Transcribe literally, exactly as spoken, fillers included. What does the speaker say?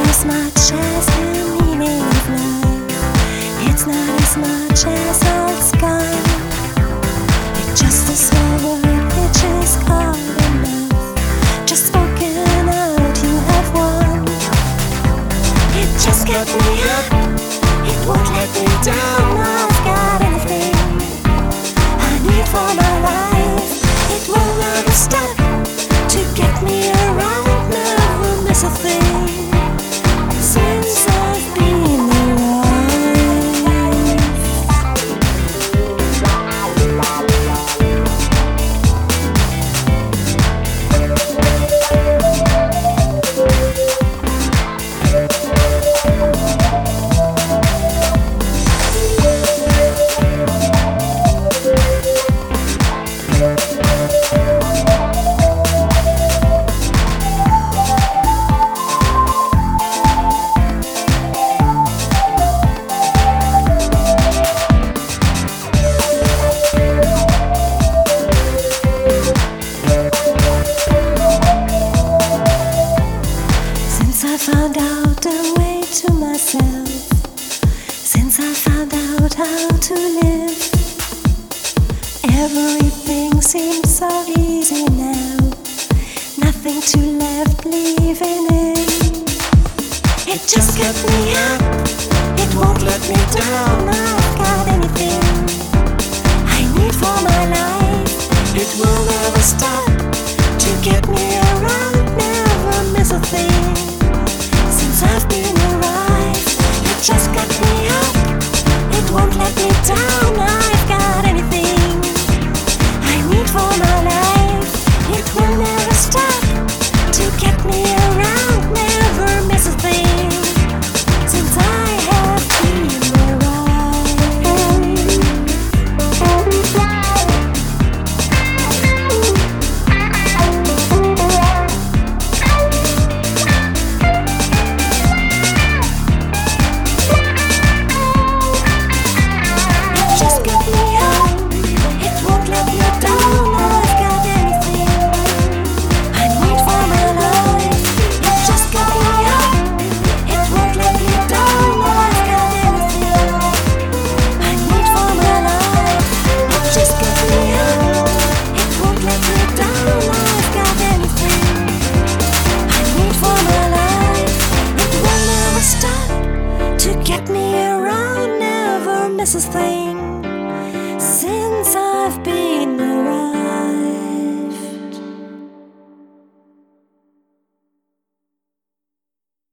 as much as the meaning of life. It's not as much as old sky. It's just a small word which is called enough. Just spoken out, you have won. It just kept me up, it won't let me down. I've got anything I need for my life. It will never stop to get me around. Never miss a thing since I've been alive. I found out a way to myself, since I found out how to live, everything seems so easy now, nothing to left leaving in. It just kept me up, it won't let me down. I've got anything I need for my life. It will never stop to get me around. Never miss a thing since I've been alive. It just got me up, it won't let me down. I've got anything I need for my life. It will never stop to get me around. Never miss a thing since I have been Get me around, never miss a thing.